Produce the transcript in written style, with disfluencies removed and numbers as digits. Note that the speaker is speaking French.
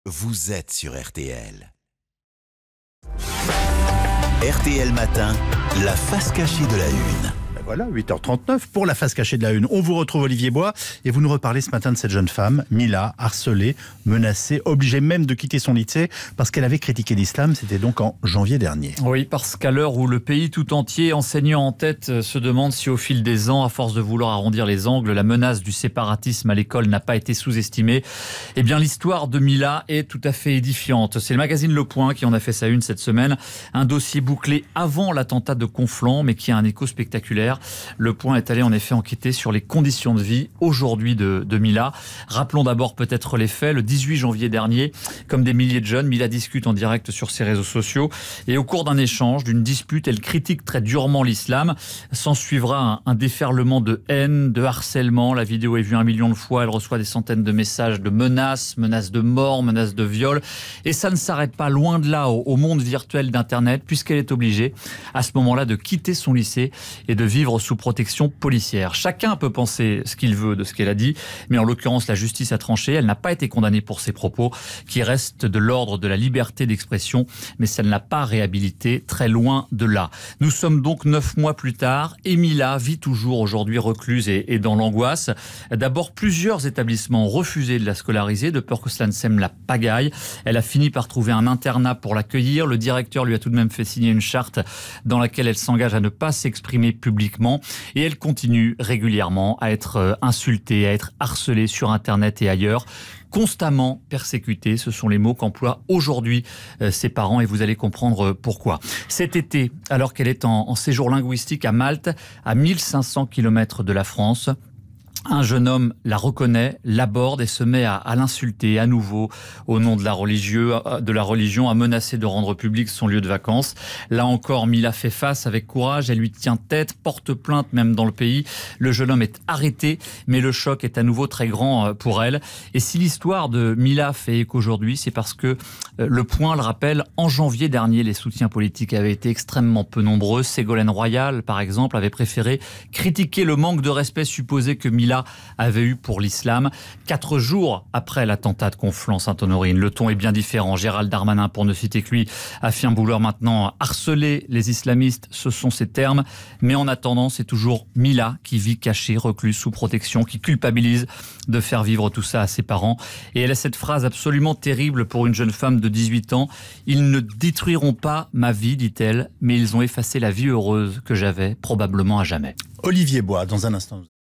vous êtes sur RTL. RTL Matin, la face cachée de la Une. Voilà, 8h39 pour la face cachée de la Une. On vous retrouve Olivier Bois et vous nous reparlez ce matin de cette jeune femme, Mila, harcelée, menacée, obligée même de quitter son lycée parce qu'elle avait critiqué l'islam. C'était donc en janvier dernier. Oui, parce qu'à l'heure où le pays tout entier, enseignants en tête, se demande si au fil des ans, à force de vouloir arrondir les angles, la menace du séparatisme à l'école n'a pas été sous-estimée, eh bien l'histoire de Mila est tout à fait édifiante. C'est le magazine Le Point qui en a fait sa une cette semaine. Un dossier bouclé avant l'attentat de Conflans, mais qui a un écho spectaculaire. Le Point est allé en effet enquêter sur les conditions de vie aujourd'hui de Mila. Rappelons d'abord peut-être les faits. Le 18 janvier dernier, comme des milliers de jeunes, Mila discute en direct sur ses réseaux sociaux. Et au cours d'un échange, d'une dispute, elle critique très durement l'islam. S'en suivra un déferlement de haine, de harcèlement. La vidéo est vue 1 million de fois. Elle reçoit des centaines de messages de menaces de mort, menaces de viol. Et ça ne s'arrête pas, loin de là, au monde virtuel d'Internet, puisqu'elle est obligée, à ce moment-là, de quitter son lycée et de vivre sous protection policière. Chacun peut penser ce qu'il veut de ce qu'elle a dit, mais en l'occurrence, la justice a tranché. Elle n'a pas été condamnée pour ses propos, qui restent de l'ordre de la liberté d'expression, mais ça ne l'a pas réhabilitée, très loin de là. Nous sommes donc 9 mois plus tard, et Mila vit toujours aujourd'hui recluse et dans l'angoisse. D'abord, plusieurs établissements ont refusé de la scolariser, de peur que cela ne sème la pagaille. Elle a fini par trouver un internat pour l'accueillir. Le directeur lui a tout de même fait signer une charte dans laquelle elle s'engage à ne pas s'exprimer publiquement. Et elle continue régulièrement à être insultée, à être harcelée sur Internet et ailleurs. Constamment persécutée, ce sont les mots qu'emploient aujourd'hui ses parents et vous allez comprendre pourquoi. Cet été, alors qu'elle est en séjour linguistique à Malte, à 1500 km de la France, un jeune homme la reconnaît, l'aborde et se met à l'insulter à nouveau au nom de la religion, à menacer de rendre public son lieu de vacances. Là encore, Mila fait face avec courage, elle lui tient tête, porte plainte même dans le pays. Le jeune homme est arrêté, mais le choc est à nouveau très grand pour elle. Et si l'histoire de Mila fait écho aujourd'hui, c'est parce que Le Point le rappelle, en janvier dernier, les soutiens politiques avaient été extrêmement peu nombreux. Ségolène Royal, par exemple, avait préféré critiquer le manque de respect supposé que Mila avait eu pour l'islam. 4 jours après l'attentat de Conflans-Sainte-Honorine, le ton est bien différent. Gérald Darmanin, pour ne citer que lui, affirme vouloir maintenant harceler les islamistes, ce sont ses termes. Mais en attendant, c'est toujours Mila qui vit cachée, recluse, sous protection, qui culpabilise de faire vivre tout ça à ses parents. Et elle a cette phrase absolument terrible pour une jeune femme de 18 ans. « Ils ne détruiront pas ma vie, dit-elle, mais ils ont effacé la vie heureuse que j'avais, probablement à jamais. » Olivier Bois, dans un instant.